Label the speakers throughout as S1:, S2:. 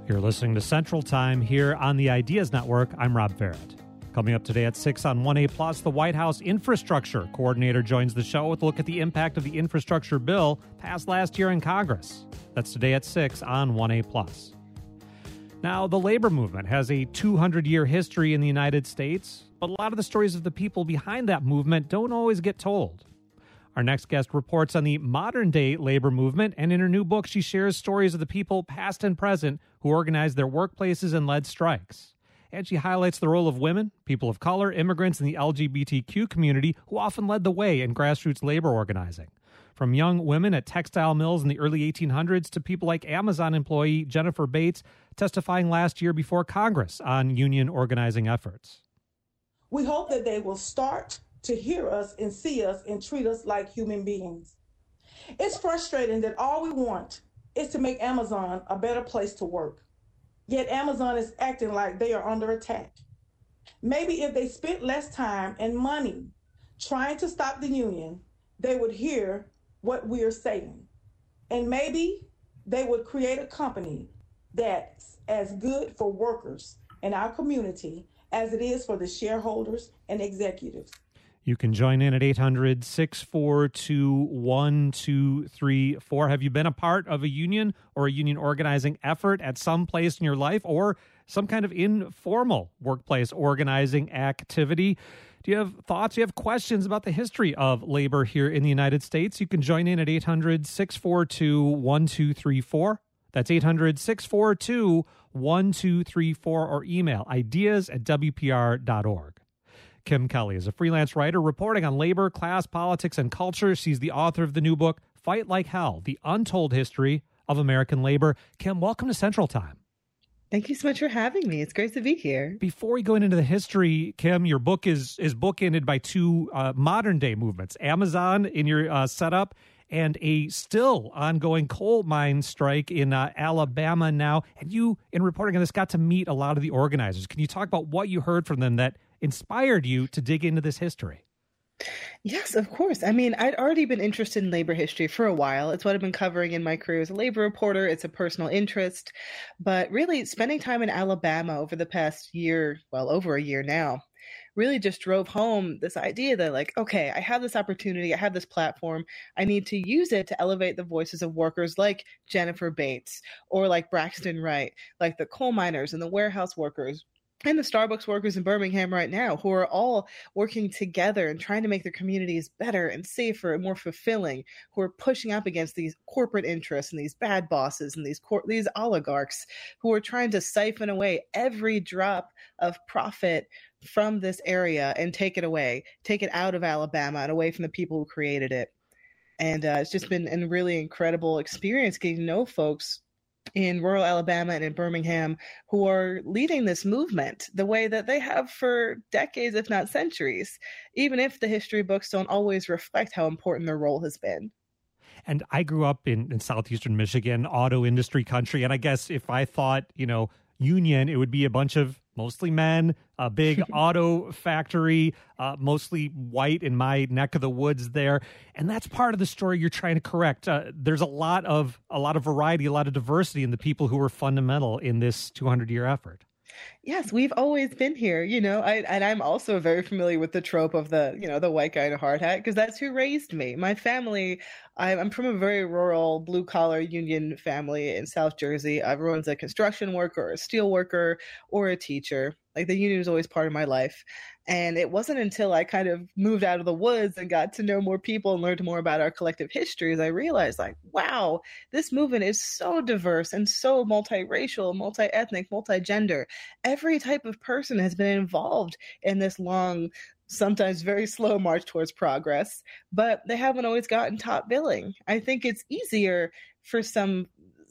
S1: You're listening to Central Time here on the Ideas Network. I'm Rob Farrett. Coming up today at 6 on 1A Plus, the White House Infrastructure Coordinator joins the show with a look at the impact of the infrastructure bill passed last year in Congress. That's today at 6 on 1A Plus. Now, the labor movement has a 200-year history in the United States, but a lot of the stories of the people behind that movement don't always get told. Our next guest reports on the modern-day labor movement, and in her new book, she shares stories of the people, past and present, who organized their workplaces and led strikes. And she highlights the role of women, people of color, immigrants, and the LGBTQ community who often led the way in grassroots labor organizing. From young women at textile mills in the early 1800s to people like Amazon employee Jennifer Bates testifying last year before Congress on union organizing efforts.
S2: We hope that they will start to hear us and see us and treat us like human beings. It's frustrating that all we want is to make Amazon a better place to work. Yet Amazon is acting like they are under attack. Maybe if they spent less time and money trying to stop the union, they would hear what we are saying. And maybe they would create a company that's as good for workers in our community as it is for the shareholders and executives.
S1: You can join in at 800-642-1234. Have you been a part of a union or a union organizing effort at some place in your life, or some kind of informal workplace organizing activity? Do you have thoughts? Do you have questions about the history of labor here in the United States? You can join in at 800-642-1234. That's 800-642-1234, or email ideas@wpr.org. Kim Kelly is a freelance writer reporting on labor, class, politics, and culture. She's the author of the new book, Fight Like Hell, The Untold History of American Labor. Kim, welcome to Central Time.
S3: Thank you so much for having me. It's great to be here.
S1: Before we go into the history, Kim, your book is bookended by two modern-day movements, Amazon in your setup and a still ongoing coal mine strike in Alabama now. And you, in reporting on this, got to meet a lot of the organizers. Can you talk about what you heard from them that inspired you to dig into this history?
S3: Yes, of course. I mean, I'd already been interested in labor history for a while. It's what I've been covering in my career as a labor reporter. It's a personal interest. But really, spending time in Alabama over the past year, well, over a year now, really just drove home this idea that, like, okay, I have this opportunity, I have this platform, I need to use it to elevate the voices of workers like Jennifer Bates or like Braxton Wright, like the coal miners and the warehouse workers and the Starbucks workers in Birmingham right now, who are all working together and trying to make their communities better and safer and more fulfilling, who are pushing up against these corporate interests and these bad bosses and these oligarchs who are trying to siphon away every drop of profit from this area and take it away, take it out of Alabama and away from the people who created it. And it's just been a really incredible experience getting to know folks in rural Alabama and in Birmingham who are leading this movement the way that they have for decades, if not centuries, even if the history books don't always reflect how important their role has been.
S1: And I grew up in southeastern Michigan, auto industry country. And I guess if I thought, union, it would be a bunch of mostly men, a big auto factory, mostly white in my neck of the woods there. And that's part of the story you're trying to correct. There's a lot of variety, a lot of diversity in the people who were fundamental in this 200-year effort.
S3: Yes, we've always been here, and I'm also very familiar with the trope of the white guy in a hard hat, because that's who raised me. My family, I'm from a very rural blue collar union family in South Jersey. Everyone's a construction worker, or a steel worker, or a teacher. Like, the union was always part of my life. And it wasn't until I kind of moved out of the woods and got to know more people and learned more about our collective histories, I realized, like, wow, this movement is so diverse and so multiracial, multi-ethnic, multi-gender. Every type of person has been involved in this long, sometimes very slow march towards progress, but they haven't always gotten top billing. I think it's easier for some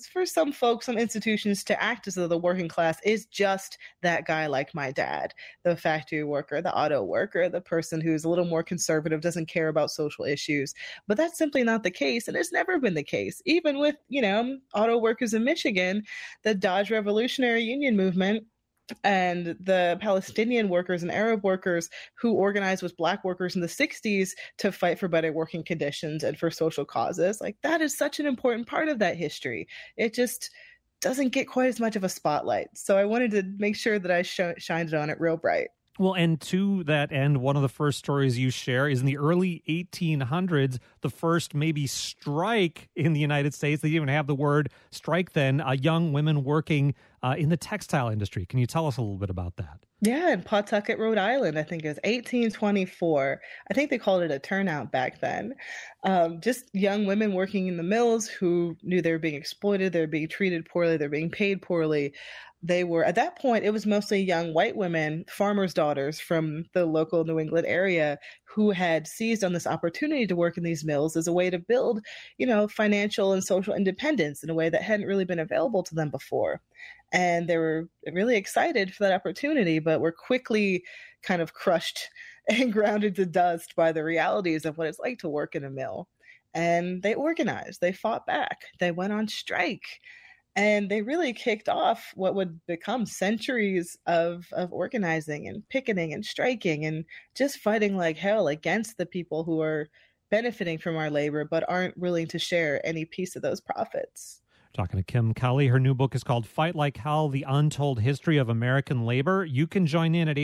S3: folks, some institutions, to act as though the working class is just that guy like my dad, the factory worker, the auto worker, the person who's a little more conservative, doesn't care about social issues. But that's simply not the case, and it's never been the case. Even with, auto workers in Michigan, the Dodge Revolutionary Union movement, and the Palestinian workers and Arab workers who organized with Black workers in the 60s to fight for better working conditions and for social causes. Like, that is such an important part of that history. It just doesn't get quite as much of a spotlight. So I wanted to make sure that I shined it on it real bright.
S1: Well, and to that end, one of the first stories you share is in the early 1800s, the first maybe strike in the United States. They didn't even have the word strike then, young women working in the textile industry. Can you tell us a little bit about that?
S3: Yeah, in Pawtucket, Rhode Island, I think it was 1824. I think they called it a turnout back then. Just young women working in the mills who knew they were being exploited, they were being treated poorly, they're being paid poorly. They were, at that point, it was mostly young white women, farmers' daughters from the local New England area who had seized on this opportunity to work in these mills as a way to build, financial and social independence in a way that hadn't really been available to them before. And they were really excited for that opportunity, but were quickly kind of crushed and grounded to dust by the realities of what it's like to work in a mill. And they organized, they fought back, they went on strike. And they really kicked off what would become centuries of organizing and picketing and striking and just fighting like hell against the people who are benefiting from our labor but aren't willing to share any piece of those profits.
S1: Talking to Kim Kelly. Her new book is called Fight Like Hell, The Untold History of American Labor. You can join in at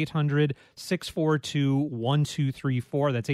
S1: 800-642-1234. That's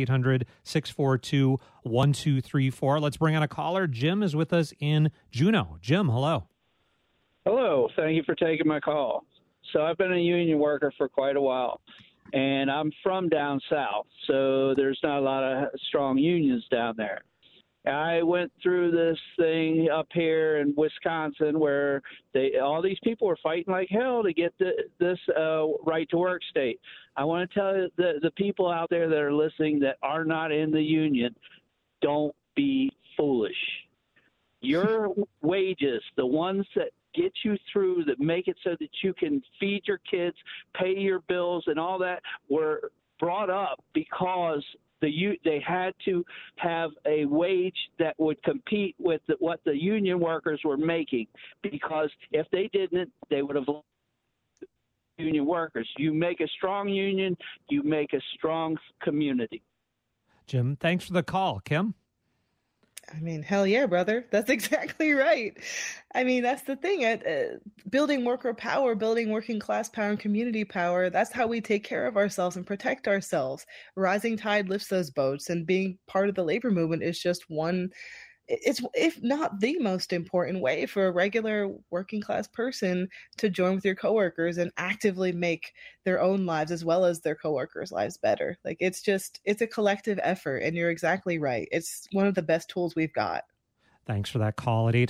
S1: 800-642-1234. Let's bring on a caller. Jim is with us in Juneau. Jim, hello.
S4: Hello. Thank you for taking my call. So I've been a union worker for quite a while, and I'm from down south, so there's not a lot of strong unions down there. I went through this thing up here in Wisconsin where all these people were fighting like hell to get this right to work state. I want to tell you the people out there that are listening that are not in the union, don't be foolish. Your wages, the ones that get you through, that make it so that you can feed your kids, pay your bills and all that, were brought up because they had to have a wage that would compete with what the union workers were making, because if they didn't, they would have lost union workers. You make a strong union, you make a strong community.
S1: Jim, thanks for the call. Kim?
S3: I mean, hell yeah, brother. That's exactly right. I mean, that's the thing. Building worker power, building working class power and community power, that's how we take care of ourselves and protect ourselves. Rising tide lifts those boats, and being part of the labor movement is just one, it's if not the most important way for a regular working class person to join with your coworkers and actively make their own lives as well as their coworkers' lives better. Like, it's a collective effort, and you're exactly right. It's one of the best tools we've got.
S1: Thanks for that call at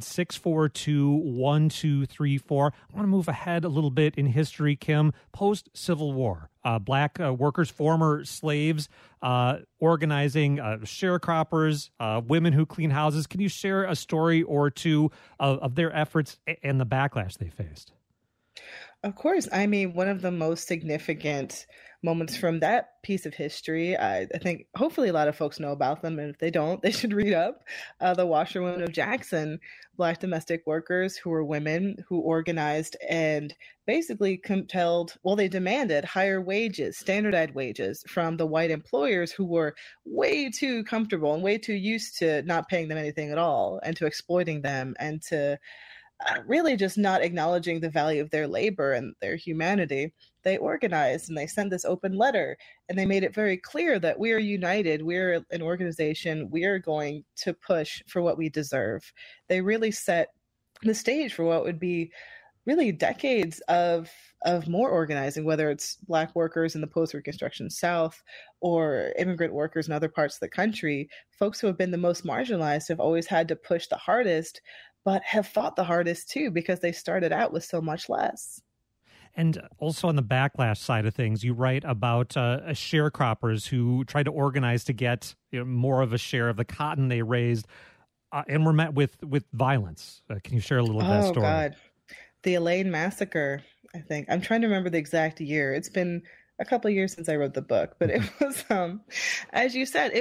S1: 800-642-1234. I want to move ahead a little bit in history, Kim. Post-Civil War, black workers, former slaves, organizing, sharecroppers, women who clean houses. Can you share a story or two of their efforts and the backlash they faced?
S3: Of course. I mean, one of the most significant moments from that piece of history, I think hopefully a lot of folks know about them, and if they don't, they should read up. The Washerwomen of Jackson, Black domestic workers who were women who organized and basically they demanded higher wages, standardized wages from the white employers who were way too comfortable and way too used to not paying them anything at all and to exploiting them and to really just not acknowledging the value of their labor and their humanity. They organized and they sent this open letter, and they made it very clear that we are united. We're an organization. We are going to push for what we deserve. They really set the stage for what would be really decades of more organizing, whether it's Black workers in the post-Reconstruction South or immigrant workers in other parts of the country. Folks who have been the most marginalized have always had to push the hardest, but have fought the hardest too, because they started out with so much less.
S1: And also on the backlash side of things, you write about sharecroppers who tried to organize to get more of a share of the cotton they raised and were met with violence. Can you share a little of that story? Oh, God.
S3: The Elaine Massacre, I think. I'm trying to remember the exact year. It's been a couple of years since I wrote the book, but it was, as you said,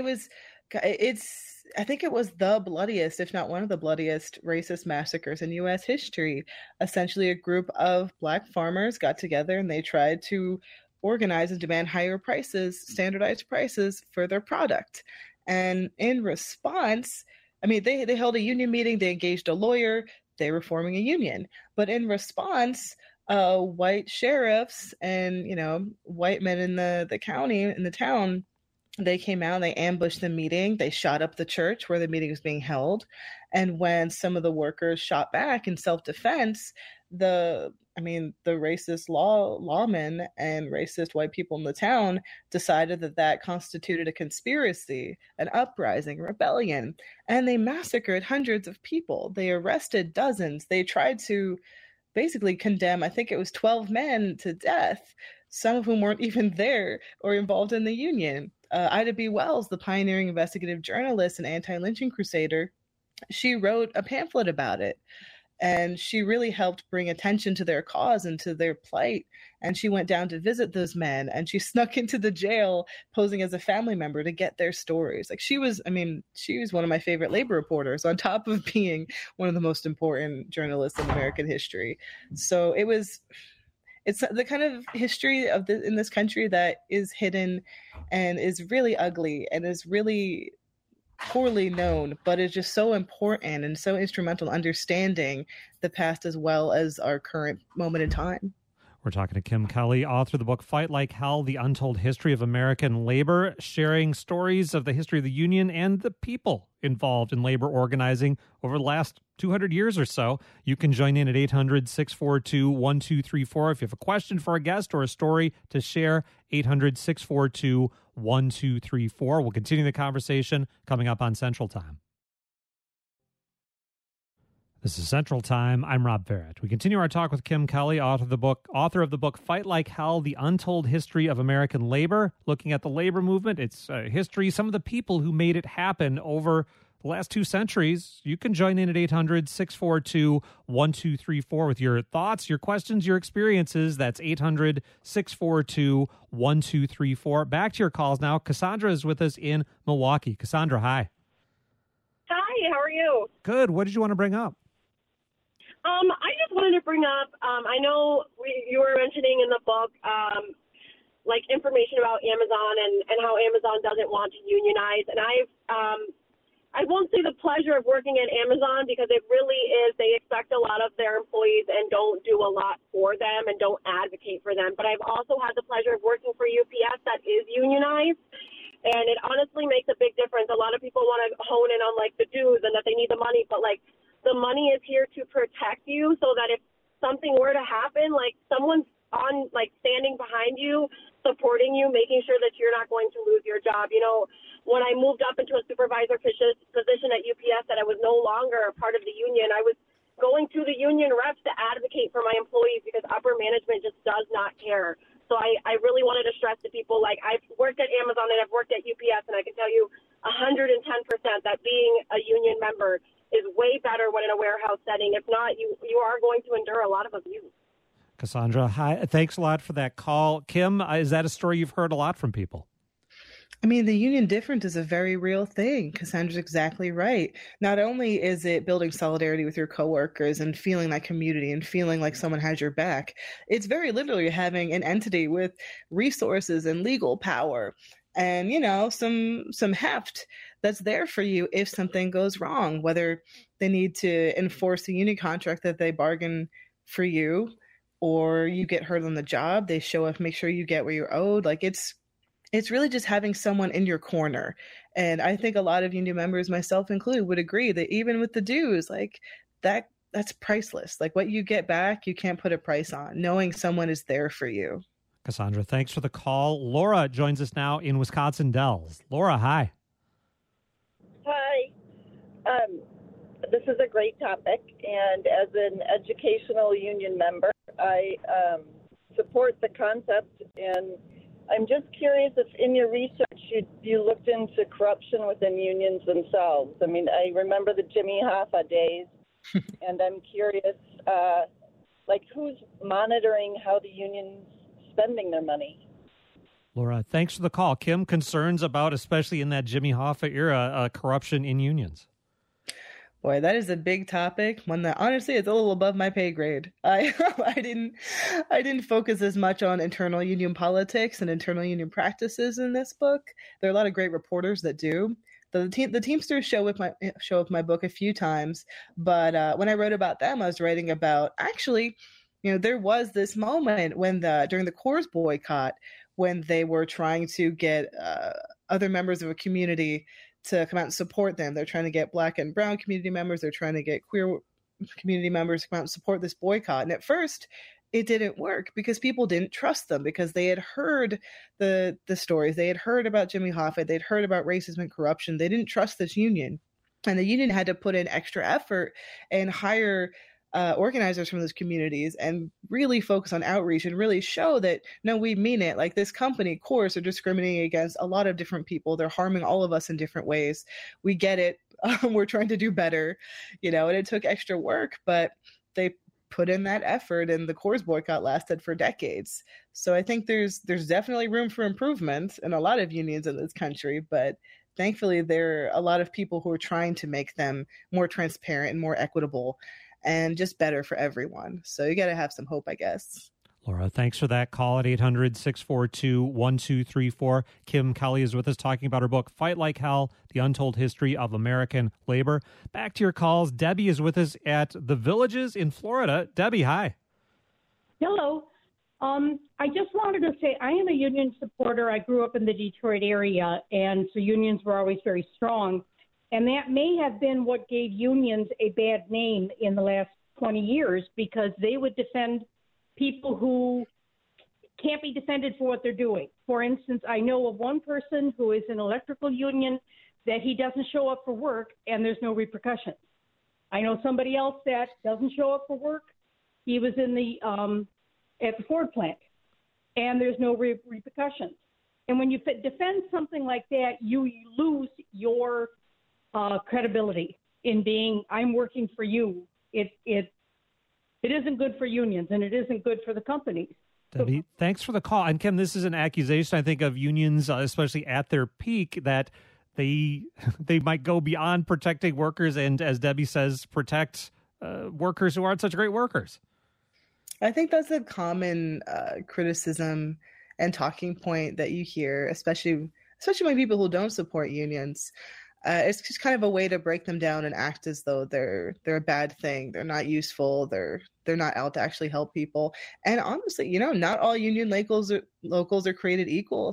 S3: I think it was the bloodiest, if not one of the bloodiest, racist massacres in U.S. history. Essentially, a group of Black farmers got together and they tried to organize and demand higher prices, standardized prices for their product. And in response, I mean, they held a union meeting, they engaged a lawyer, they were forming a union. But in response, white sheriffs and, white men in the county, in the town, they came out, they ambushed the meeting, they shot up the church where the meeting was being held. And when some of the workers shot back in self-defense, the racist lawmen and racist white people in the town decided that constituted a conspiracy, an uprising, rebellion, and they massacred hundreds of people. They arrested dozens. They tried to basically condemn, I think it was 12 men to death, some of whom weren't even there or involved in the union. Ida B. Wells, the pioneering investigative journalist and anti-lynching crusader, she wrote a pamphlet about it. And she really helped bring attention to their cause and to their plight. And she went down to visit those men, and she snuck into the jail posing as a family member to get their stories. Like she was one of my favorite labor reporters, on top of being one of the most important journalists in American history. So it's the kind of history in this country that is hidden and is really ugly and is really poorly known, but is just so important and so instrumental in understanding the past as well as our current moment in time.
S1: We're talking to Kim Kelly, author of the book Fight Like Hell, The Untold History of American Labor, sharing stories of the history of the union and the people involved in labor organizing over the last 200 years or so. You can join in at 800-642-1234. If you have a question for a guest or a story to share, 800-642-1234. We'll continue the conversation coming up on Central Time. This is Central Time. I'm Rob Barrett. We continue our talk with Kim Kelly, author of the book Fight Like Hell, The Untold History of American Labor, looking at the labor movement, its history, some of the people who made it happen over the last 2 centuries. You can join in at 800-642-1234 with your thoughts, your questions, your experiences. That's 800-642-1234. Back to your calls now. Cassandra is with us in Milwaukee. Cassandra, hi.
S5: Hi, how are you?
S1: Good. What did you want to bring up?
S5: I just wanted to bring up, I know you were mentioning in the book, information about Amazon and how Amazon doesn't want to unionize. And I won't say the pleasure of working at Amazon, because it really is, they expect a lot of their employees and don't do a lot for them and don't advocate for them. But I've also had the pleasure of working for UPS that is unionized. And it honestly makes a big difference. A lot of people want to hone in on the dues and that they need the money, but the money is here to protect you, so that if something were to happen, someone's on standing behind you, supporting you, making sure that you're not going to lose your job. When I moved up into a supervisor position at UPS, that I was no longer a part of the union, I was going to the union reps to advocate for my employees, because upper management just does not care. So I really wanted to stress to people, I've worked at Amazon and I've worked at UPS, and I can tell you 110% that being a union member is way better when in a warehouse setting. If not, you are going to endure a lot of abuse.
S1: Cassandra, hi. Thanks a lot for that call. Kim, is that a story you've heard a lot from people?
S3: The union difference is a very real thing. Cassandra's exactly right. Not only is it building solidarity with your coworkers and feeling that community and feeling like someone has your back, it's very literally having an entity with resources and legal power and, some heft that's there for you if something goes wrong, whether they need to enforce a union contract that they bargain for you, or you get hurt on the job, they show up, make sure you get what you're owed. It's really just having someone in your corner. And I think a lot of union members, myself included, would agree that even with the dues, that's priceless. What you get back, you can't put a price on, knowing someone is there for you.
S1: Cassandra, thanks for the call. Laura joins us now in Wisconsin Dells. Laura, hi.
S6: Hi. This is a great topic, and as an educational union member, I support the concept, and I'm just curious if in your research you looked into corruption within unions themselves. I remember the Jimmy Hoffa days, and I'm curious, who's monitoring how the union's spending their money?
S1: Laura, thanks for the call. Kim, concerns about, especially in that Jimmy Hoffa era, corruption in unions?
S3: Boy, that is a big topic. One that honestly is a little above my pay grade. I didn't focus as much on internal union politics and internal union practices in this book. There are a lot of great reporters that do, The Teamsters show up my book a few times, but when I wrote about them, I was writing about actually, there was this moment when during the Coors boycott, when they were trying to get other members of a community to come out and support them. They're trying to get Black and brown community members. They're trying to get queer community members to come out and support this boycott. And at first, it didn't work because people didn't trust them, because they had heard the stories. They had heard about Jimmy Hoffa. They'd heard about racism and corruption. They didn't trust this union. And the union had to put in extra effort and hire organizers from those communities and really focus on outreach and really show that, no, we mean it. Like, this company, Coors, are discriminating against a lot of different people. They're harming all of us in different ways. We get it. We're trying to do better, and it took extra work, but they put in that effort, and the Coors boycott lasted for decades. So I think there's definitely room for improvement in a lot of unions in this country, but thankfully there are a lot of people who are trying to make them more transparent and more equitable and just better for everyone. So you got to have some hope, I guess.
S1: Laura, thanks for that call at 800-642-1234. Kim Kelly is with us talking about her book, Fight Like Hell, The Untold History of American Labor. Back to your calls. Debbie is with us at The Villages in Florida. Debbie, hi.
S7: Hello. I just wanted to say I am a union supporter. I grew up in the Detroit area, and so unions were always very strong. And that may have been what gave unions a bad name in the last 20 years, because they would defend people who can't be defended for what they're doing. For instance, I know of one person who is an electrical union that he doesn't show up for work and there's no repercussions. I know somebody else that doesn't show up for work. He was in the at the Ford plant and there's no repercussions. And when you defend something like that, you lose your credibility in being, I'm working for you. It isn't good for unions, and it isn't good for the companies.
S1: Debbie, thanks for the call. And Kim, this is an accusation, I think, of unions, especially at their peak, that they might go beyond protecting workers and, as Debbie says, protect workers who aren't such great workers.
S3: I think that's a common criticism and talking point that you hear, especially by people who don't support unions. It's just kind of a way to break them down and act as though they're a bad thing. They're not useful. They're not out to actually help people. And honestly, not all union locals are created equal.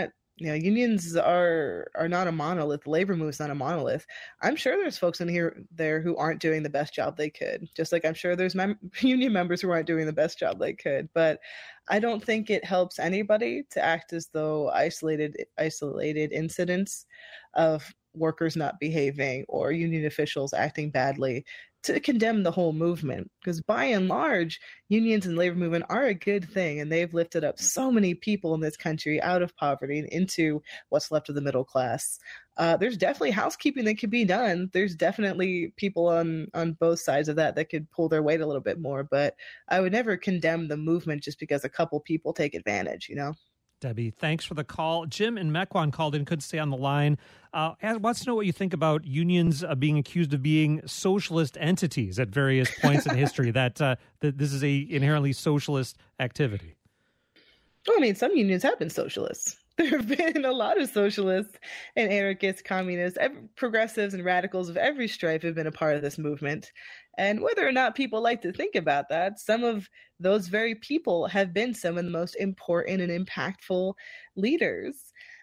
S3: Unions are not a monolith. The labor movement's not a monolith. I'm sure there's folks there who aren't doing the best job they could. Just like I'm sure there's union members who aren't doing the best job they could. But I don't think it helps anybody to act as though isolated incidents of workers not behaving or union officials acting badly to condemn the whole movement, because by and large, unions and labor movement are a good thing, and they've lifted up so many people in this country out of poverty and into what's left of the middle class. There's definitely housekeeping that could be done. There's definitely people on both sides of that could pull their weight a little bit more, but I would never condemn the movement just because a couple people take advantage,
S1: Debbie, thanks for the call. Jim in Mequon called in, couldn't stay on the line. Wants to know what you think about unions being accused of being socialist entities at various points in history, that this is a inherently socialist activity.
S3: Well, I mean, some unions have been socialists. There have been a lot of socialists and anarchists, communists, progressives and radicals of every stripe have been a part of this movement. And whether or not people like to think about that, some of those very people have been some of the most important and impactful leaders.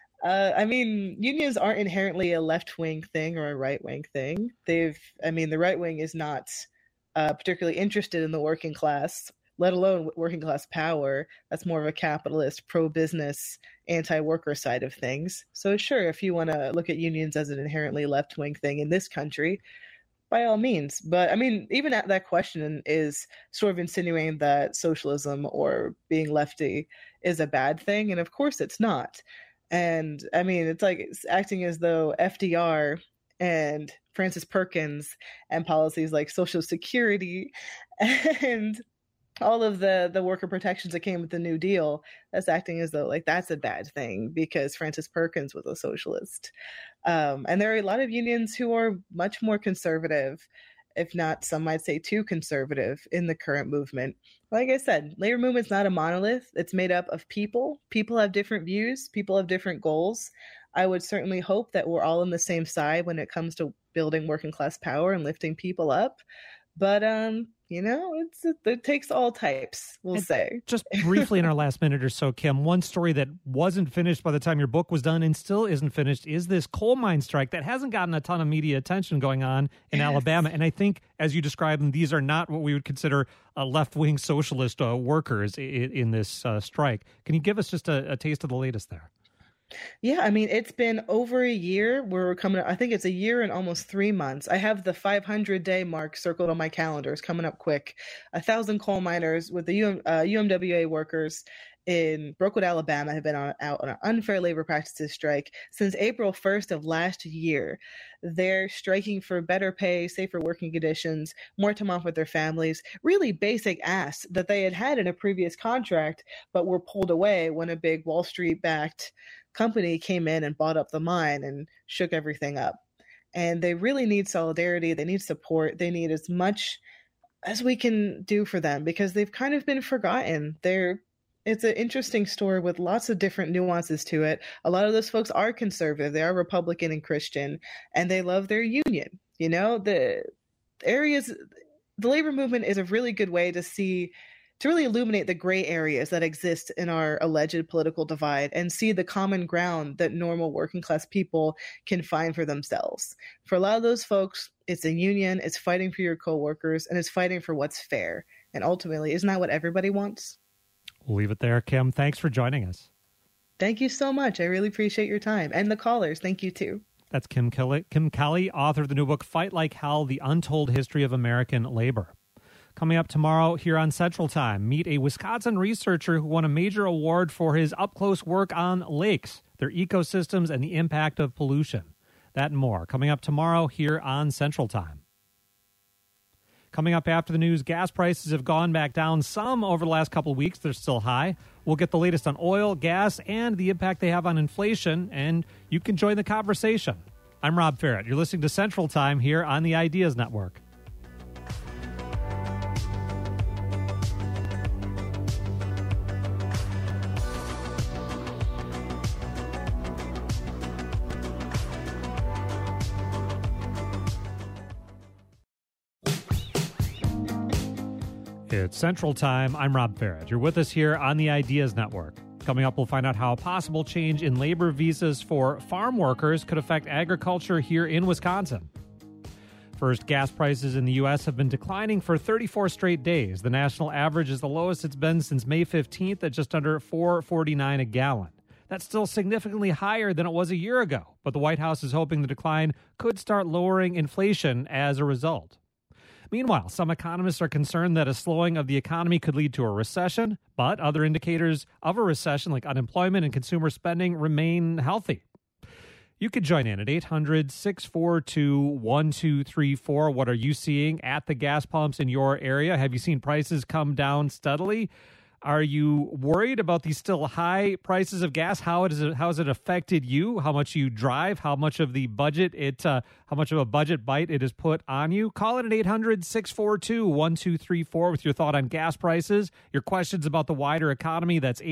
S3: Unions aren't inherently a left-wing thing or a right-wing thing. The right wing is not particularly interested in the working class, let alone working class power. That's more of a capitalist, pro-business, anti-worker side of things. So sure, if you want to look at unions as an inherently left-wing thing in this country, by all means. But even that question is sort of insinuating that socialism or being lefty is a bad thing. And of course it's not. And it's like it's acting as though FDR and Francis Perkins and policies like Social Security and all of the worker protections that came with the New Deal, that's acting as though like that's a bad thing because Francis Perkins was a socialist. And there are a lot of unions who are much more conservative, if not, some might say too conservative in the current movement. Like I said, labor movement's not a monolith. It's made up of people. People have different views. People have different goals. I would certainly hope that we're all on the same side when it comes to building working class power and lifting people up. But, it takes all types, we'll say.
S1: Just briefly in our last minute or so, Kim, one story that wasn't finished by the time your book was done and still isn't finished is this coal mine strike that hasn't gotten a ton of media attention going on in Alabama. And I think, as you described them, these are not what we would consider left-wing socialist workers in this strike. Can you give us just a taste of the latest there?
S3: Yeah, I mean, it's been over a year. We're coming up, I think it's a year and almost 3 months. I have the 500-day mark circled on my calendar. It's coming up quick. 1,000 coal miners with the UMWA workers in Brookwood, Alabama, have been out on an unfair labor practices strike since April 1st of last year. They're striking for better pay, safer working conditions, more time off with their families, really basic asks that they had in a previous contract, but were pulled away when a big Wall Street-backed company came in and bought up the mine and shook everything up. And they really need solidarity. They need support. They need as much as we can do for them because they've kind of been forgotten. It's an interesting story with lots of different nuances to it. A lot of those folks are conservative. They are Republican and Christian, and they love their union. The labor movement is a really good way to really illuminate the gray areas that exist in our alleged political divide and see the common ground that normal working class people can find for themselves. For a lot of those folks, it's a union, it's fighting for your coworkers, and it's fighting for what's fair. And ultimately, isn't that what everybody wants?
S1: We'll leave it there, Kim. Thanks for joining us.
S3: Thank you so much. I really appreciate your time. And the callers, thank you too.
S1: That's Kim Kelly, author of the new book, Fight Like Hell, The Untold History of American Labor. Coming up tomorrow here on Central Time, meet a Wisconsin researcher who won a major award for his up-close work on lakes, their ecosystems, and the impact of pollution. That and more coming up tomorrow here on Central Time. Coming up after the news, gas prices have gone back down some over the last couple of weeks. They're still high. We'll get the latest on oil, gas, and the impact they have on inflation, and you can join the conversation. I'm Rob Ferrett. You're listening to Central Time here on the Ideas Network. It's Central Time. I'm Rob Ferrett. You're with us here on the Ideas Network. Coming up, we'll find out how a possible change in labor visas for farm workers could affect agriculture here in Wisconsin. First, gas prices in the U.S. have been declining for 34 straight days. The national average is the lowest it's been since May 15th at just under $4.49 a gallon. That's still significantly higher than it was a year ago, but the White House is hoping the decline could start lowering inflation as a result. Meanwhile, some economists are concerned that a slowing of the economy could lead to a recession, but other indicators of a recession like unemployment and consumer spending remain healthy. You could join in at 800-642-1234. What are you seeing at the gas pumps in your area? Have you seen prices come down steadily? Are you worried about these still high prices of gas? How has it affected you? How much you drive? How much of a budget bite it has put on you? Call it at 800-642-1234 with your thought on gas prices, your questions about the wider economy. That's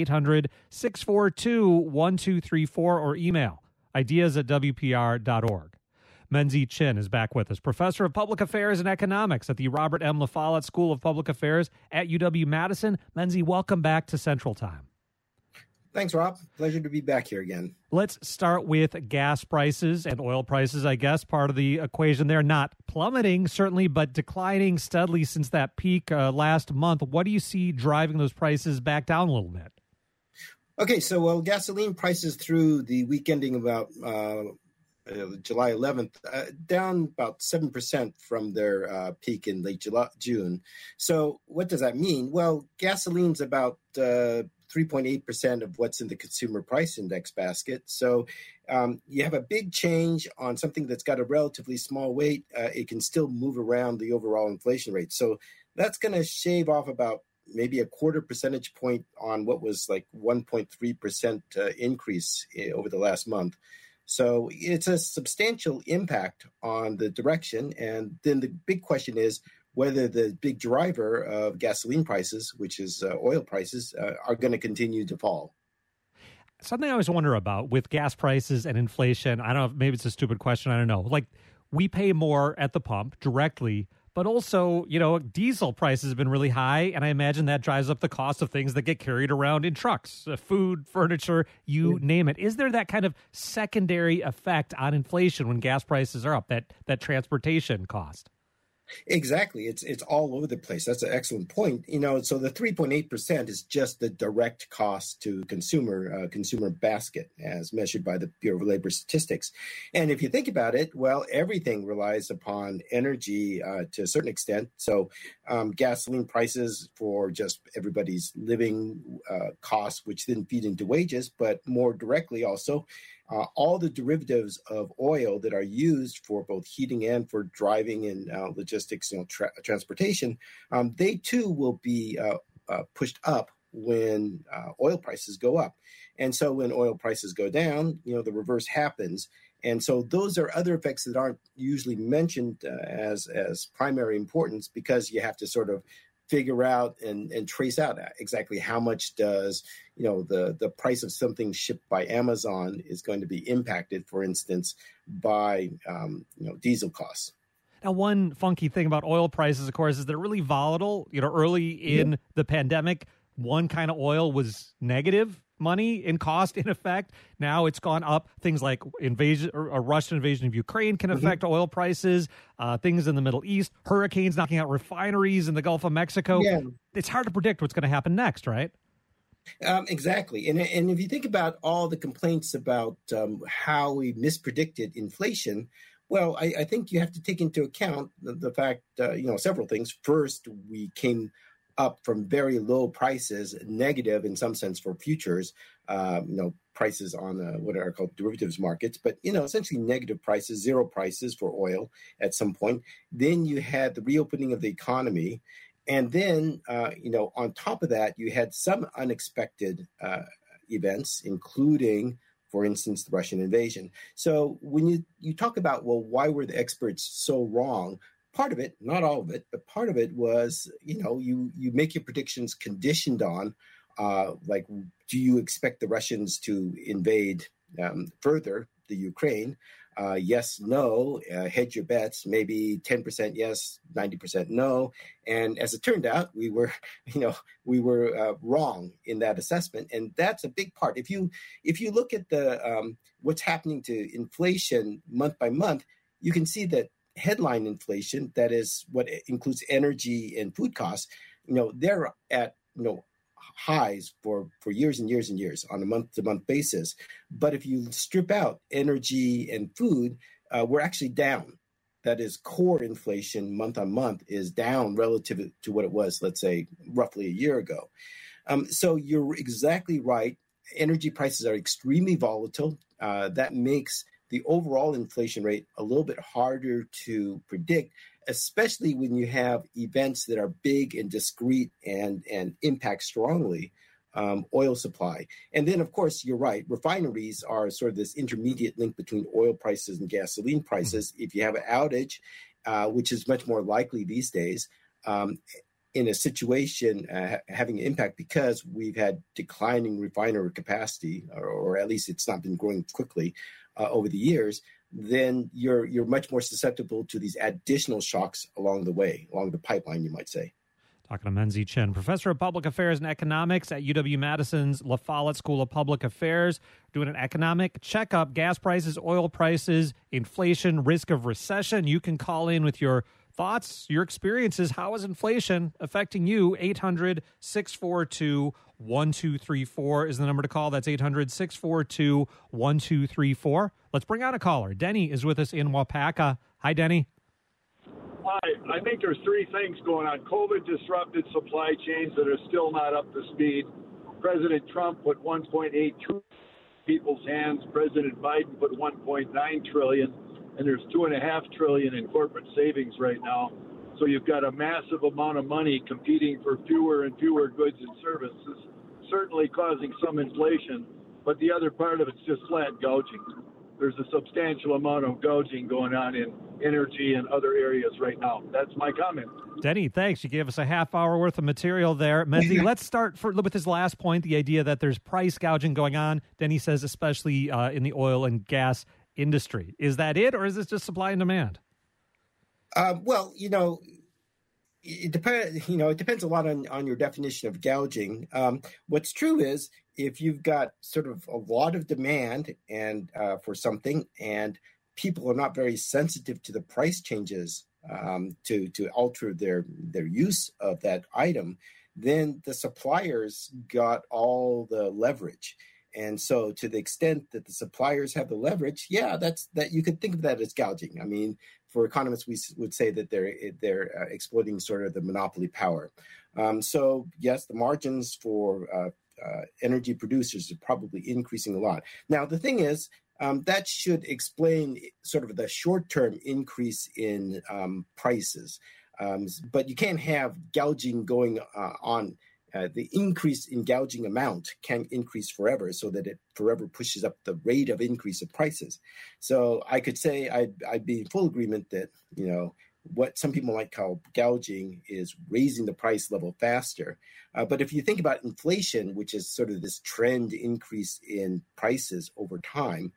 S1: 800-642-1234 or email ideas@wpr.org. Menzie Chin is back with us, professor of public affairs and economics at the Robert M. La Follette School of Public Affairs at UW-Madison. Menzie, welcome back to Central Time.
S8: Thanks, Rob. Pleasure to be back here again.
S1: Let's start with gas prices and oil prices, I guess. Part of the equation there, not plummeting, certainly, but declining steadily since that peak last month. What do you see driving those prices back down a little bit?
S8: Okay, so gasoline prices through the week ending about July 11th, down about 7% from their peak in late June. So what does that mean? Well, gasoline's about 3.8% of what's in the consumer price index basket. So you have a big change on something that's got a relatively small weight. It can still move around the overall inflation rate. So that's going to shave off about maybe a quarter percentage point on what was like 1.3% increase over the last month. So it's a substantial impact on the direction. And then the big question is whether the big driver of gasoline prices, which is oil prices, are going to continue to fall.
S1: Something I always wonder about with gas prices and inflation, I don't know, maybe it's a stupid question, I don't know. Like, we pay more at the pump directly, but also, diesel prices have been really high, and I imagine that drives up the cost of things that get carried around in trucks, food, furniture, you name it. Is there that kind of secondary effect on inflation when gas prices are up, that transportation cost?
S8: Exactly. It's all over the place. That's an excellent point. So the 3.8% is just the direct cost to consumer basket as measured by the Bureau of Labor Statistics. And if you think about it, well, everything relies upon energy to a certain extent. So gasoline prices for just everybody's living costs, which then feed into wages, but more directly also all the derivatives of oil that are used for both heating and for driving and logistics, transportation, they too will be pushed up when oil prices go up. And so when oil prices go down, the reverse happens. And so those are other effects that aren't usually mentioned as primary importance, because you have to sort of figure out and trace out exactly how much does the price of something shipped by Amazon is going to be impacted, for instance, by diesel costs.
S1: Now, one funky thing about oil prices, of course, is they're really volatile. Early in the pandemic, one kind of oil was negative money in cost, in effect. Now it's gone up. Things like a Russian invasion of Ukraine can affect oil prices. Things in the Middle East, hurricanes knocking out refineries in the Gulf of Mexico. Yeah. It's hard to predict what's going to happen next, right?
S8: Exactly. And if you think about all the complaints about how we mispredicted inflation, well, I think you have to take into account the fact, several things. First, we came up from very low prices, negative in some sense for futures, prices on what are called derivatives markets, but, essentially negative prices, zero prices for oil at some point. Then you had the reopening of the economy. And then, on top of that, you had some unexpected events, including, for instance, the Russian invasion. So when you talk about, well, why were the experts so wrong? Part of it, not all of it, but part of it was, you make your predictions conditioned on, do you expect the Russians to invade further the Ukraine? Yes, no, hedge your bets, maybe 10% yes, 90% no. And as it turned out, we were wrong in that assessment. And that's a big part. If you look at the what's happening to inflation month by month, you can see that headline inflation, that is what includes energy and food costs, they're at, highs for years and years and years on a month-to-month basis. But if you strip out energy and food, we're actually down. That is, core inflation month on month is down relative to what it was, let's say, roughly a year ago. So you're exactly right. Energy prices are extremely volatile. That makes the overall inflation rate a little bit harder to predict, especially when you have events that are big and discrete and impact strongly oil supply. And then, of course, you're right. Refineries are sort of this intermediate link between oil prices and gasoline prices. If you have an outage, which is much more likely these days, in a situation having an impact because we've had declining refinery capacity, or at least it's not been growing quickly over the years, then you're much more susceptible to these additional shocks along the pipeline, you might say.
S1: Talking to Menzie Chen, professor of public affairs and economics at UW-Madison's La Follette School of Public Affairs, doing an economic checkup, gas prices, oil prices, inflation, risk of recession. You can call in with your thoughts, your experiences. How is inflation affecting you? 800-642-1234 is the number to call. That's 800-642-1234. Let's bring on a caller. Denny is with us in Wapaka. Hi, Denny.
S9: Hi. I think there's three things going on. COVID disrupted supply chains that are still not up to speed. President Trump put $1.8 trillion in people's hands. President Biden put $1.9 trillion. And there's $2.5 trillion in corporate savings right now. So you've got a massive amount of money competing for fewer and fewer goods and services, certainly causing some inflation. But the other part of it's just flat gouging. there's a substantial amount of gouging going on in energy and other areas right now. That's my comment.
S1: Denny, thanks. You gave us a half hour worth of material there. Menzie, let's start with his last point, the idea that there's price gouging going on. Denny says especially in the oil and gas industry. Is that it, or is this just supply and demand?
S8: Well, it depends. It depends a lot on your definition of gouging. What's true is if you've got sort of a lot of demand and for something, and people are not very sensitive to the price changes to alter their use of that item, then the suppliers got all the leverage. And so to the extent that the suppliers have the leverage, that you could think of that as gouging. I mean, for economists, we would say that they're exploiting sort of the monopoly power. So yes, the margins for energy producers are probably increasing a lot. Now, the thing is, that should explain sort of the short-term increase in prices. But you can't have gouging going on. The increase in gouging amount can increase forever, so that it forever pushes up the rate of increase of prices. So I could say I'd be in full agreement that, what some people might call gouging is raising the price level faster. But if you think about inflation, which is sort of this trend increase in prices over time,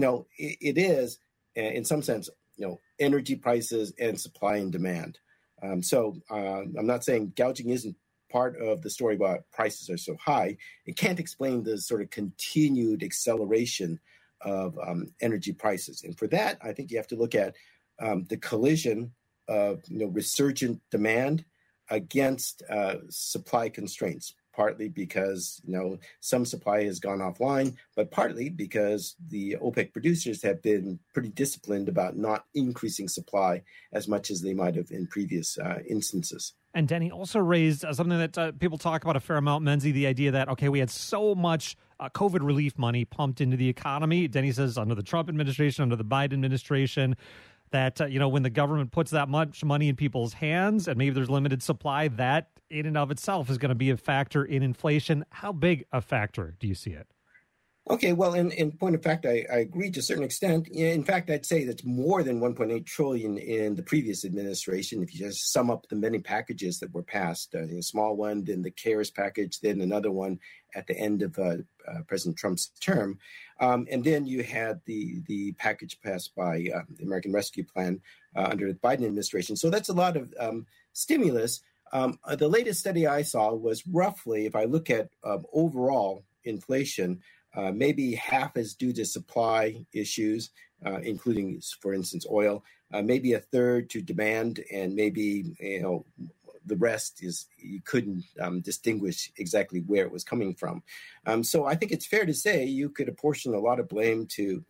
S8: it is, in some sense, energy prices and supply and demand. So I'm not saying gouging isn't part of the story about prices are so high. It can't explain the sort of continued acceleration of energy prices. And for that, I think you have to look at the collision of resurgent demand against supply constraints, partly because some supply has gone offline, but partly because the OPEC producers have been pretty disciplined about not increasing supply as much as they might have in previous instances.
S1: And Denny also raised something that people talk about a fair amount, Menzie, the idea that, okay, we had so much COVID relief money pumped into the economy. Denny says under the Trump administration, under the Biden administration, that, when the government puts that much money in people's hands and maybe there's limited supply, that in and of itself is going to be a factor in inflation. How big a factor do you see it?
S8: Okay, well, in point of fact, I agree to a certain extent. In fact, I'd say that's more than $1.8 trillion in the previous administration. If you just sum up the many packages that were passed, a small one, then the CARES package, then another one at the end of President Trump's term. And then you had the package passed by the American Rescue Plan under the Biden administration. So that's a lot of stimulus. The latest study I saw was roughly, if I look at overall inflation, maybe half is due to supply issues, including, for instance, oil, maybe a third to demand, and maybe, the rest is you couldn't distinguish exactly where it was coming from. So I think it's fair to say you could apportion a lot of blame to,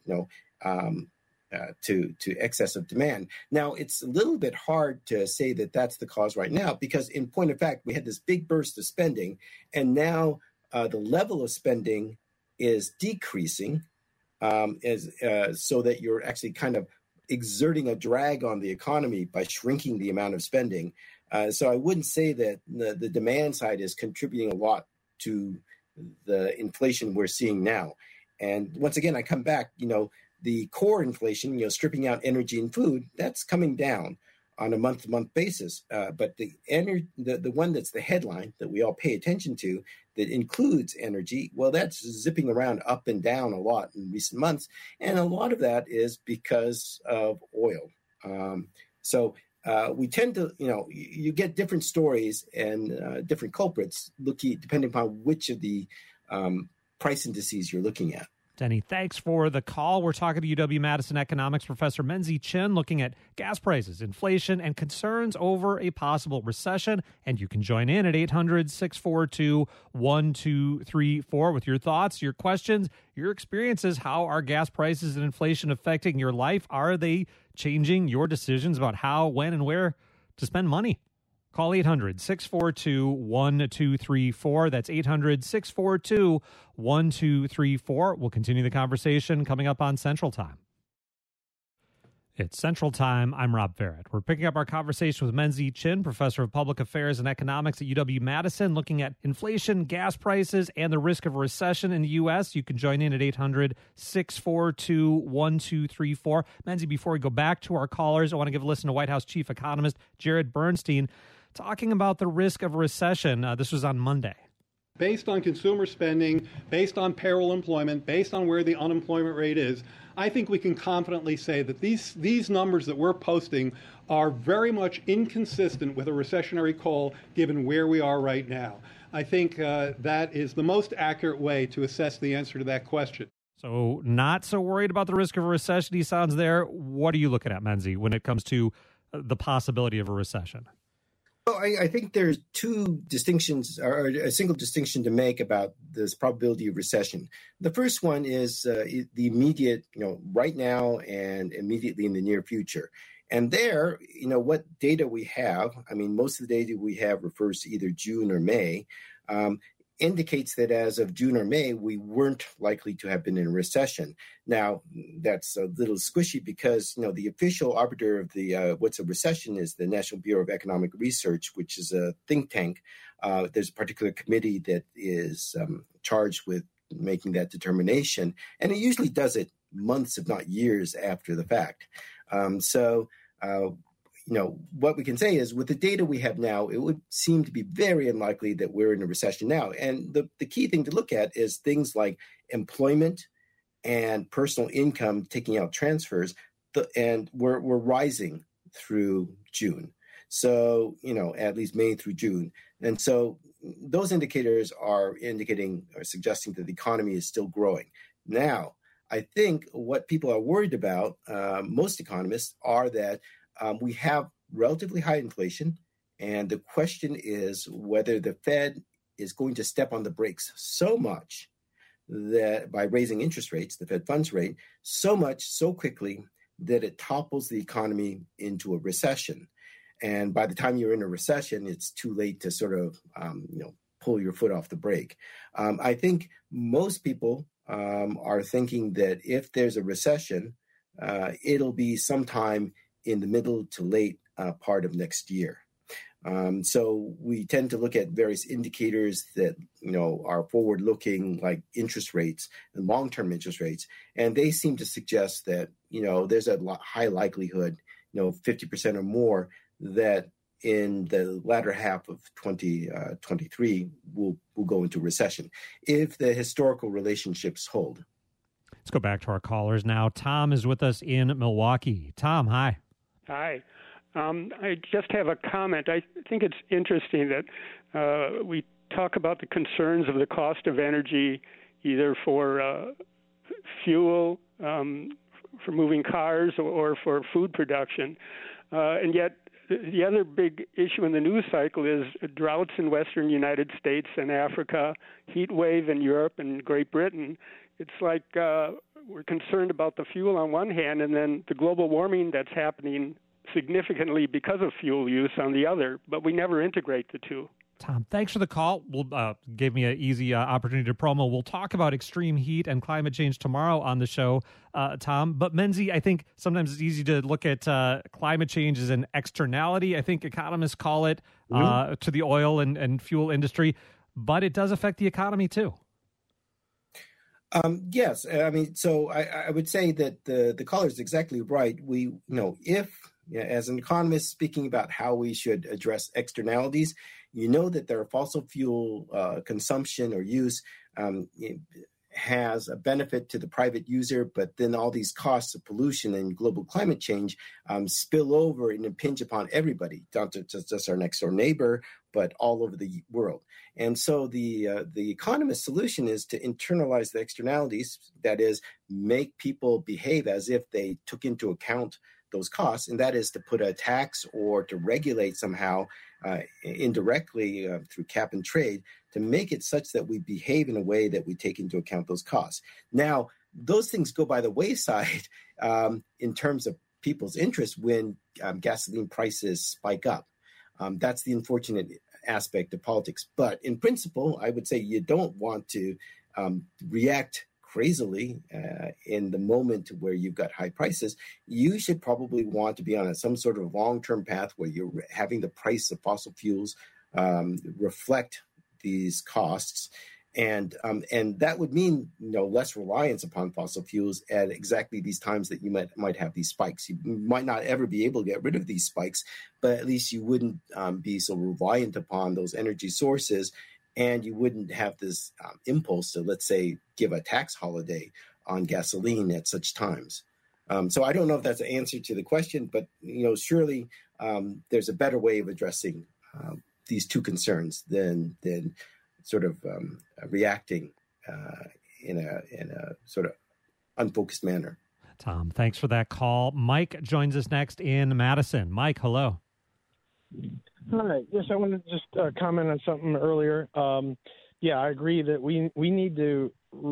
S8: to excess of demand. Now, it's a little bit hard to say that that's the cause right now, because in point of fact, we had this big burst of spending, and now the level of spending is decreasing, so that you're actually kind of exerting a drag on the economy by shrinking the amount of spending. So I wouldn't say that the demand side is contributing a lot to the inflation we're seeing now. And once again, I come back, the core inflation, stripping out energy and food, that's coming down on a month-to-month basis. But the one that's the headline that we all pay attention to that includes energy, well, that's zipping around up and down a lot in recent months. And a lot of that is because of oil. So we tend to, you get different stories and different culprits depending upon which of the price indices you're looking at.
S1: Denny, thanks for the call. We're talking to UW-Madison economics professor Menzie Chinn, looking at gas prices, inflation, and concerns over a possible recession. And you can join in at 800-642-1234 with your thoughts, your questions, your experiences. How are gas prices and inflation affecting your life? Are they changing your decisions about how, when, and where to spend money? Call 800-642-1234. That's 800-642-1234. We'll continue the conversation coming up on Central Time. It's Central Time. I'm Rob Farrett. We're picking up our conversation with Menzie Chinn, professor of public affairs and economics at UW-Madison, looking at inflation, gas prices, and the risk of a recession in the U.S. You can join in at 800-642-1234. Menzie, before we go back to our callers, I want to give a listen to White House chief economist Jared Bernstein talking about the risk of a recession. This was on Monday.
S10: Based on consumer spending, based on payroll employment, based on where the unemployment rate is, I think we can confidently say that these numbers that we're posting are very much inconsistent with a recessionary call given where we are right now. I think that is the most accurate way to assess the answer to that question.
S1: So not so worried about the risk of a recession, he sounds there. What are you looking at, Menzie, when it comes to the possibility of a recession?
S8: Well, I think there's two distinctions, or a single distinction to make about this probability of recession. The first one is the immediate, right now and immediately in the near future. And there, what data we have, most of the data we have refers to either June or May, indicates that as of June or May, we weren't likely to have been in a recession. Now, that's a little squishy because, the official arbiter of the what's a recession is the National Bureau of Economic Research, which is a think tank. There's a particular committee that is charged with making that determination, and it usually does it months, if not years, after the fact. What we can say is with the data we have now, it would seem to be very unlikely that we're in a recession now. And the key thing to look at is things like employment and personal income taking out transfers, and we're rising through June. So, at least May through June. And so those indicators are indicating or suggesting that the economy is still growing. Now, I think what people are worried about, most economists, are that we have relatively high inflation, and the question is whether the Fed is going to step on the brakes so much that by raising interest rates, the Fed funds rate, so much, so quickly that it topples the economy into a recession. And by the time you're in a recession, it's too late to sort of, pull your foot off the brake. I think most people are thinking that if there's a recession, it'll be sometime in the middle to late part of next year. So we tend to look at various indicators that, are forward-looking, like interest rates and long-term interest rates, and they seem to suggest that, there's a high likelihood, 50% or more, that in the latter half of 2023 we'll go into recession if the historical relationships hold.
S1: Let's go back to our callers now. Tom is with us in Milwaukee. Tom, hi.
S11: Hi. I just have a comment. I think it's interesting that we talk about the concerns of the cost of energy, either for fuel, for moving cars, or for food production. And yet the other big issue in the news cycle is droughts in western United States and Africa, heat wave in Europe and Great Britain. It's like we're concerned about the fuel on one hand, and then the global warming that's happening significantly because of fuel use on the other, but we never integrate the two.
S1: Tom, thanks for the call. Gave me an easy opportunity to promo. We'll talk about extreme heat and climate change tomorrow on the show, Tom. But Menzie, I think sometimes it's easy to look at climate change as an externality. I think economists call it to the oil and fuel industry, but it does affect the economy too.
S8: Yes. So I would say that the caller is exactly right. We, as an economist speaking about how we should address externalities, that their fossil fuel consumption or use has a benefit to the private user, but then all these costs of pollution and global climate change spill over and impinge upon everybody, not just our next door neighbor, but all over the world. And so the economist solution is to internalize the externalities, that is, make people behave as if they took into account those costs, and that is to put a tax or to regulate somehow indirectly through cap and trade to make it such that we behave in a way that we take into account those costs. Now, those things go by the wayside in terms of people's interest when gasoline prices spike up. That's the unfortunate aspect of politics. But in principle, I would say you don't want to react crazily in the moment where you've got high prices, you should probably want to be on some sort of long-term path where you're having the price of fossil fuels reflect these costs. And that would mean less reliance upon fossil fuels at exactly these times that you might have these spikes. You might not ever be able to get rid of these spikes, but at least you wouldn't be so reliant upon those energy sources, and you wouldn't have this impulse to, let's say, give a tax holiday on gasoline at such times. So I don't know if that's an answer to the question, but surely there's a better way of addressing these two concerns than sort of reacting in a sort of unfocused manner.
S1: Tom, thanks for that call. Mike joins us next in Madison. Mike, hello.
S12: Hi. Yes, I wanted to just comment on something earlier. I agree that we need to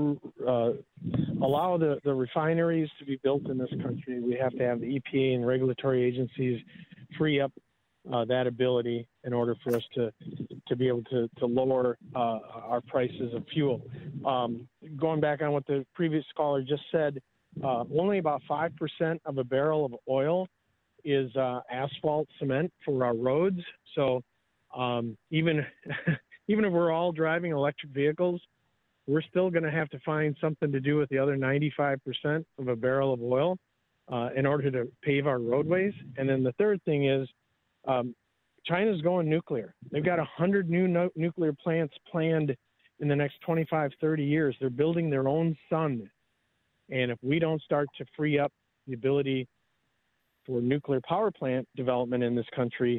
S12: allow the refineries to be built in this country. We have to have the EPA and regulatory agencies free up that ability in order for us to be able to lower our prices of fuel. Going back on what the previous caller just said, only about 5% of a barrel of oil is asphalt cement for our roads. So even if we're all driving electric vehicles, we're still going to have to find something to do with the other 95% of a barrel of oil in order to pave our roadways. And then the third thing is China's going nuclear. They've got 100 new nuclear plants planned in the next 25, 30 years. They're building their own sun. And if we don't start to free up the ability for nuclear power plant development in this country,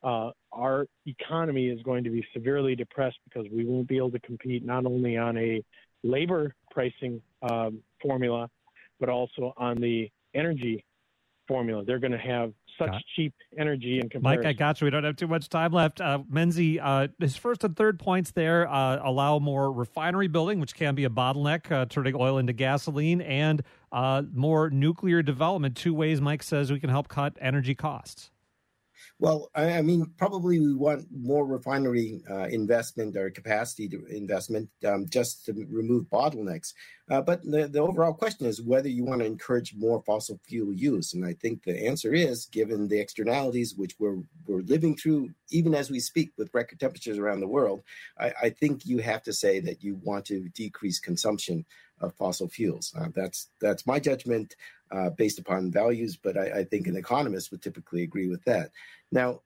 S12: our economy is going to be severely depressed because we won't be able to compete not only on a labor pricing formula, but also on the energy formula. They're going to have such cheap energy in comparison.
S1: Mike, I got you. We don't have too much time left. Menzie, his first and third points there allow more refinery building, which can be a bottleneck, turning oil into gasoline, and more nuclear development. Two ways Mike says we can help cut energy costs.
S8: Well, I mean, probably we want more refinery investment or capacity investment just to remove bottlenecks. But the overall question is whether you want to encourage more fossil fuel use. And I think the answer is, given the externalities which we're living through, even as we speak with record temperatures around the world, I think you have to say that you want to decrease consumption of fossil fuels. That's my judgment based upon values, but I think an economist would typically agree with that. Now,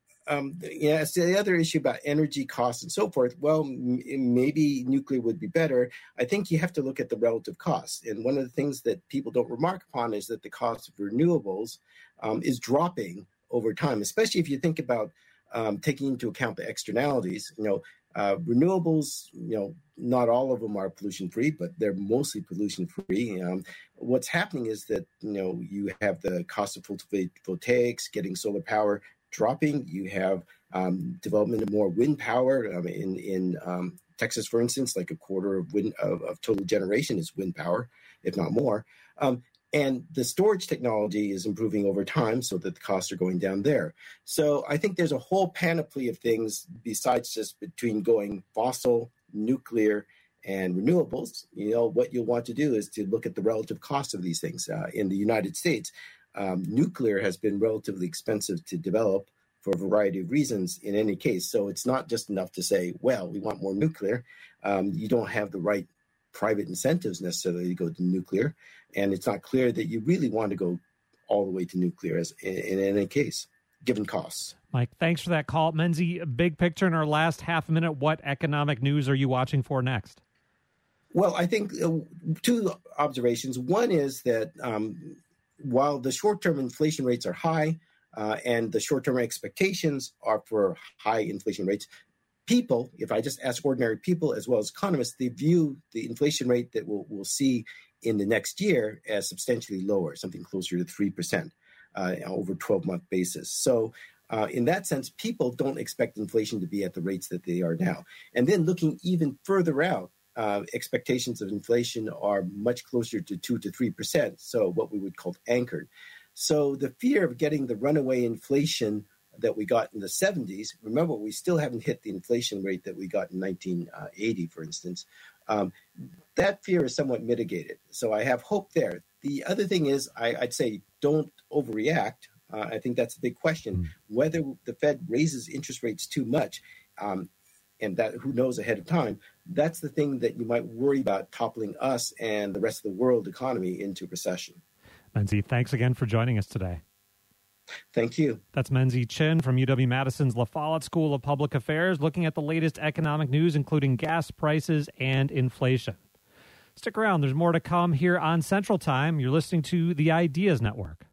S8: as to the other issue about energy costs and so forth, well, maybe nuclear would be better. I think you have to look at the relative costs. And one of the things that people don't remark upon is that the cost of renewables is dropping over time, especially if you think about taking into account the externalities. Renewables, not all of them are pollution-free, but they're mostly pollution-free. What's happening is that, you have the cost of photovoltaics, getting solar power dropping. You have development of more wind power. In Texas, for instance, like a quarter of total generation is wind power, if not more. And the storage technology is improving over time so that the costs are going down there. So I think there's a whole panoply of things besides just between going fossil, nuclear, and renewables. What you'll want to do is to look at the relative cost of these things. In the United States, nuclear has been relatively expensive to develop for a variety of reasons in any case. So it's not just enough to say, well, we want more nuclear. You don't have the right private incentives necessarily to go to nuclear. And it's not clear that you really want to go all the way to nuclear in any case, given costs.
S1: Mike, thanks for that call. Menzie, big picture in our last half a minute, what economic news are you watching for next?
S8: Well, I think two observations. One is that while the short-term inflation rates are high and the short-term expectations are for high inflation rates, people, if I just ask ordinary people as well as economists, they view the inflation rate that we'll see in the next year as substantially lower, something closer to 3% over a 12-month basis. So in that sense, people don't expect inflation to be at the rates that they are now. And then looking even further out, expectations of inflation are much closer to 2 to 3%, so what we would call anchored. So the fear of getting the runaway inflation that we got in the 70s, remember, we still haven't hit the inflation rate that we got in 1980, for instance. That fear is somewhat mitigated. So I have hope there. The other thing is, I'd say don't overreact. I think that's the big question. Whether the Fed raises interest rates too much, and that who knows ahead of time, that's the thing that you might worry about toppling us and the rest of the world economy into recession.
S1: Menzie, thanks again for joining us today.
S8: Thank you.
S1: That's Menzie Chin from UW-Madison's La Follette School of Public Affairs, looking at the latest economic news, including gas prices and inflation. Stick around. There's more to come here on Central Time. You're listening to the Ideas Network.